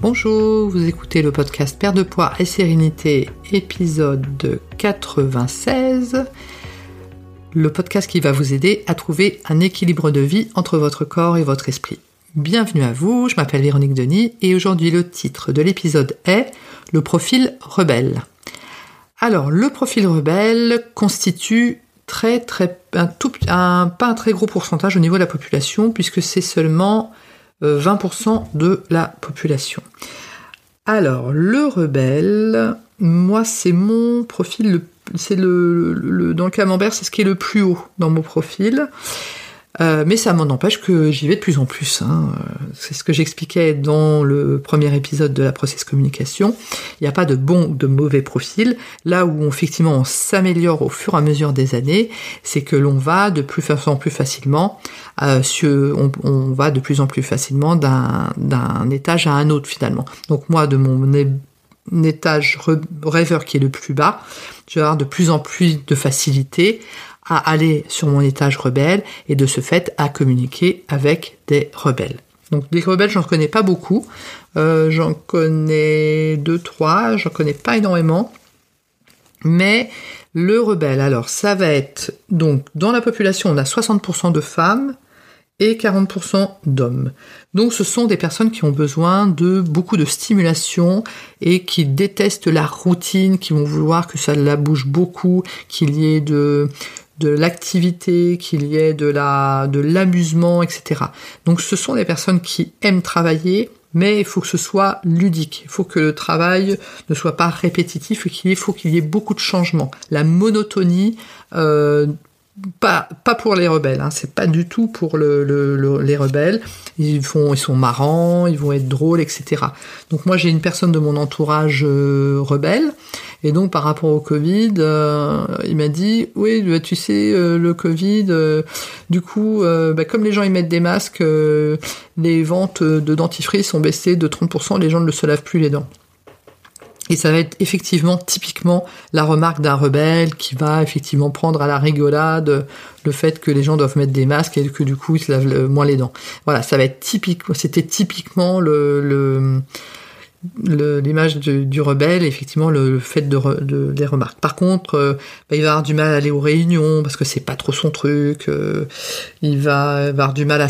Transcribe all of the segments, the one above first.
Bonjour, vous écoutez le podcast Perte de poids et sérénité, épisode 96, le podcast qui va vous aider à trouver un équilibre de vie entre votre corps et votre esprit. Bienvenue à vous, je m'appelle Véronique Denis et aujourd'hui le titre de l'épisode est « Le profil rebelle ». Alors, le profil rebelle constitue pas un très gros pourcentage au niveau de la population puisque c'est seulement 20% de la population. Alors, le rebelle, moi, c'est mon profil, dans le camembert, c'est ce qui est le plus haut dans mon profil. Mais ça m'en empêche que j'y vais de plus en plus. C'est ce que j'expliquais dans le premier épisode de la Process Communication. Il n'y a pas de bon ou de mauvais profil. Là où effectivement on s'améliore au fur et à mesure des années, c'est que l'on va de plus en plus facilement, on va de plus en plus facilement d'un étage à un autre finalement. Donc moi, de mon étage rêveur qui est le plus bas, je vais avoir de plus en plus de facilité à aller sur mon étage rebelle et de ce fait à communiquer avec des rebelles. Donc des rebelles, j'en connais pas beaucoup, j'en connais 2-3, j'en connais pas énormément, mais le rebelle, alors ça va être, donc dans la population on a 60% de femmes et 40% d'hommes. Donc ce sont des personnes qui ont besoin de beaucoup de stimulation et qui détestent la routine, qui vont vouloir que ça la bouge beaucoup, qu'il y ait de l'activité, qu'il y ait de l'amusement, etc. Donc ce sont des personnes qui aiment travailler, mais il faut que ce soit ludique. Il faut que le travail ne soit pas répétitif et il faut qu'il y ait beaucoup de changements. La monotonie, pas pour les rebelles, c'est pas du tout pour les rebelles. Ils sont marrants, ils vont être drôles, etc. Donc moi j'ai une personne de mon entourage rebelle, et donc par rapport au Covid, il m'a dit oui, tu sais, le Covid, du coup, comme les gens ils mettent des masques, les ventes de dentifrice ont baissé de 30%, les gens ne se lavent plus les dents. Et ça va être effectivement, typiquement, la remarque d'un rebelle qui va effectivement prendre à la rigolade le fait que les gens doivent mettre des masques et que du coup ils se lavent moins les dents. Voilà, ça va être c'était typiquement l'image du rebelle, effectivement le fait des remarques. Par contre, il va avoir du mal à aller aux réunions parce que c'est pas trop son truc. Il va avoir du mal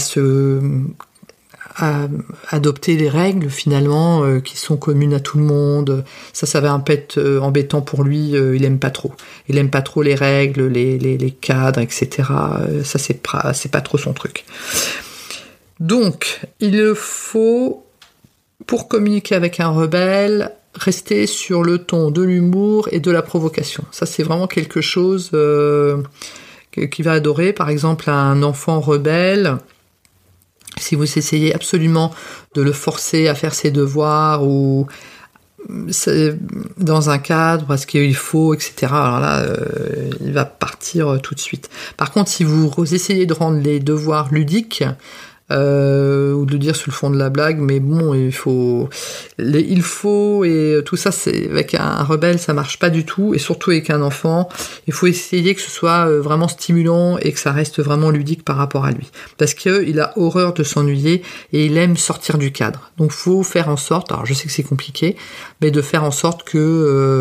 à adopter les règles finalement qui sont communes à tout le monde. Ça va un peu être embêtant pour lui. Il aime pas trop les règles, les cadres, etc. Ça c'est pas trop son truc. Donc il faut, pour communiquer avec un rebelle, rester sur le ton de l'humour et de la provocation. Ça c'est vraiment quelque chose qu'il va adorer. Par exemple, un enfant rebelle, si vous essayez absolument de le forcer à faire ses devoirs ou dans un cadre parce qu'il faut, etc., alors là, il va partir tout de suite. Par contre, si vous essayez de rendre les devoirs ludiques, ou de dire sous le fond de la blague, mais bon, il faut et tout ça, c'est avec un rebelle, ça marche pas du tout, et surtout avec un enfant, il faut essayer que ce soit vraiment stimulant et que ça reste vraiment ludique par rapport à lui, parce que il a horreur de s'ennuyer et il aime sortir du cadre. Donc faut faire en sorte, alors je sais que c'est compliqué, mais de faire en sorte que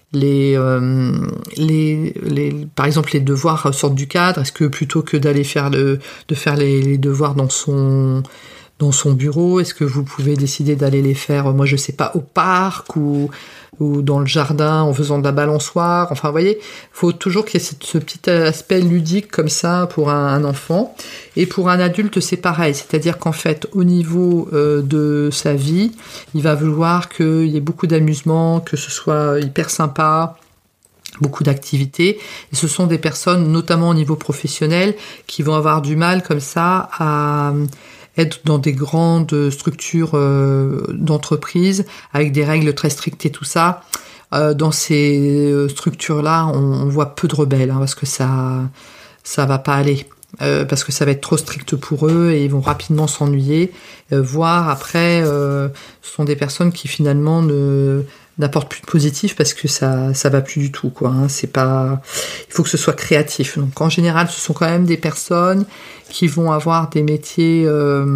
par exemple les devoirs sortent du cadre. Est-ce que plutôt que d'aller faire les devoirs dans son bureau, est-ce que vous pouvez décider d'aller les faire, moi je sais pas, au parc ou dans le jardin en faisant de la balançoire. Enfin, vous voyez, faut toujours qu'il y ait ce petit aspect ludique comme ça pour un enfant. Et pour un adulte, c'est pareil. C'est-à-dire qu'en fait, au niveau de sa vie, il va vouloir qu'il y ait beaucoup d'amusement, que ce soit hyper sympa, beaucoup d'activités. Et ce sont des personnes, notamment au niveau professionnel, qui vont avoir du mal comme ça à être dans des grandes structures d'entreprise avec des règles très strictes et tout ça. Dans ces structures-là, on voit peu de rebelles, parce que ça va pas aller. Parce que ça va être trop strict pour eux et ils vont rapidement s'ennuyer, voire après ce sont des personnes qui finalement n'apportent plus de positif parce que ça va plus du tout, quoi. C'est pas, il faut que ce soit créatif. Donc en général, ce sont quand même des personnes qui vont avoir des métiers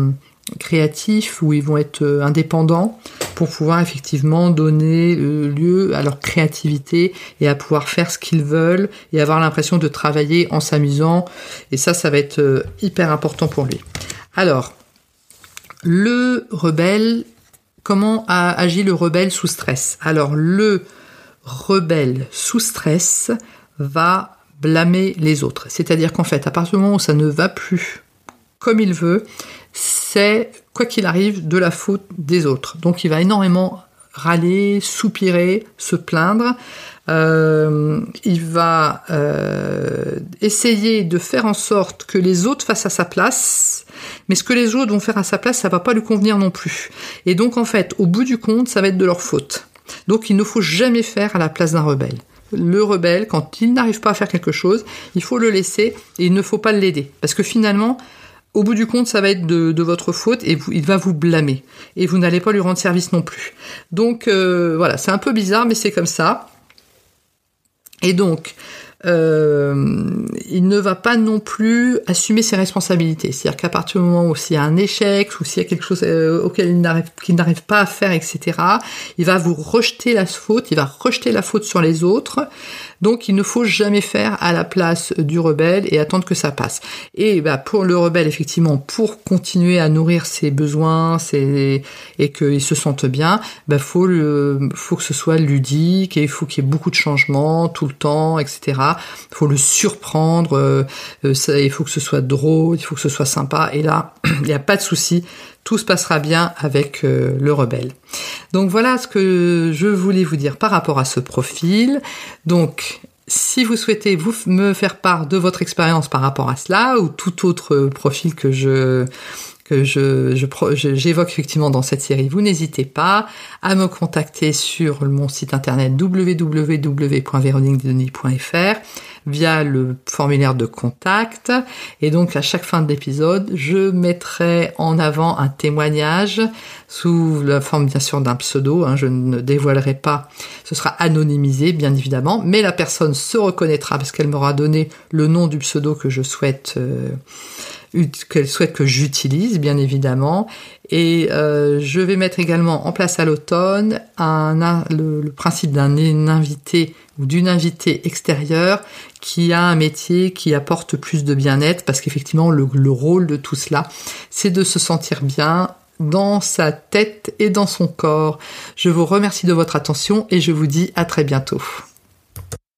créatifs, où ils vont être indépendants pour pouvoir effectivement donner lieu à leur créativité et à pouvoir faire ce qu'ils veulent et avoir l'impression de travailler en s'amusant. Et ça va être hyper important pour lui. Alors, le rebelle, comment agit le rebelle sous stress? Alors, le rebelle sous stress va blâmer les autres. C'est-à-dire qu'en fait, à partir du moment où ça ne va plus comme il veut, c'est, quoi qu'il arrive, de la faute des autres. Donc il va énormément râler, soupirer, se plaindre. Il va essayer de faire en sorte que les autres fassent à sa place, mais ce que les autres vont faire à sa place, ça va pas lui convenir non plus. Et donc en fait, au bout du compte, ça va être de leur faute. Donc il ne faut jamais faire à la place d'un rebelle. Le rebelle, quand il n'arrive pas à faire quelque chose, il faut le laisser et il ne faut pas l'aider. Parce que finalement, au bout du compte, ça va être de votre faute et il va vous blâmer. Et vous n'allez pas lui rendre service non plus. Donc voilà, c'est un peu bizarre, mais c'est comme ça. Et donc, il ne va pas non plus assumer ses responsabilités. C'est-à-dire qu'à partir du moment où s'il y a un échec, ou s'il y a quelque chose auquel qu'il n'arrive pas à faire, etc., il va vous rejeter la faute, il va rejeter la faute sur les autres. Donc il ne faut jamais faire à la place du rebelle et attendre que ça passe. Et pour le rebelle, effectivement, pour continuer à nourrir ses besoins et qu'il se sente bien, faut que ce soit ludique et il faut qu'il y ait beaucoup de changements tout le temps, etc. Il faut le surprendre, il faut que ce soit drôle, il faut que ce soit sympa. Et là, il n'y a pas de souci. Tout se passera bien avec le rebelle. Donc voilà ce que je voulais vous dire par rapport à ce profil. Donc si vous souhaitez me faire part de votre expérience par rapport à cela ou tout autre profil que j'évoque effectivement dans cette série, vous n'hésitez pas à me contacter sur mon site internet www.veroniquedenis.fr via le formulaire de contact. Et donc à chaque fin de l'épisode, je mettrai en avant un témoignage sous la forme bien sûr d'un pseudo, je ne dévoilerai pas, ce sera anonymisé bien évidemment, mais la personne se reconnaîtra parce qu'elle m'aura donné le nom du pseudo que qu'elle souhaite que j'utilise, bien évidemment. Et je vais mettre également en place à l'automne le principe d'un invité ou d'une invitée extérieure qui a un métier qui apporte plus de bien-être, parce qu'effectivement, le rôle de tout cela, c'est de se sentir bien dans sa tête et dans son corps. Je vous remercie de votre attention et je vous dis à très bientôt.